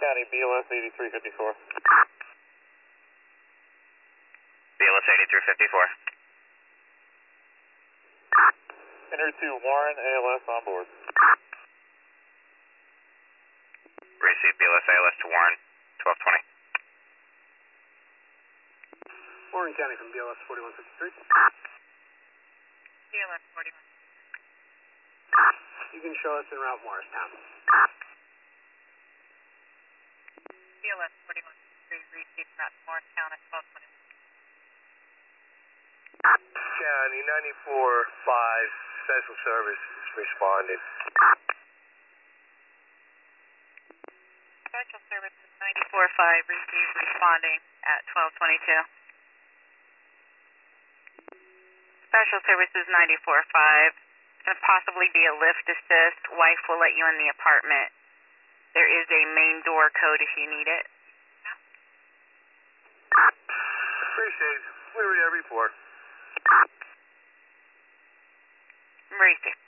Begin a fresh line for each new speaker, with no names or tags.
County, BLS 8354.
BLS 8354.
Enter to Warren, ALS on board.
Receive BLS ALS to Warren, 1220.
Warren County from BLS 4153.
BLS 41.
You can show us en route Morristown.
BLS 4153, receive route Morristown at 1220.
County 94-5, Special Services responded.
Special Services 94-5, receive responding at 1222. Special Services 94-5. Going to possibly be a lift assist. Wife will let you in the apartment. There is a main door code if you need it.
Appreciate it. We were there before.
Receive.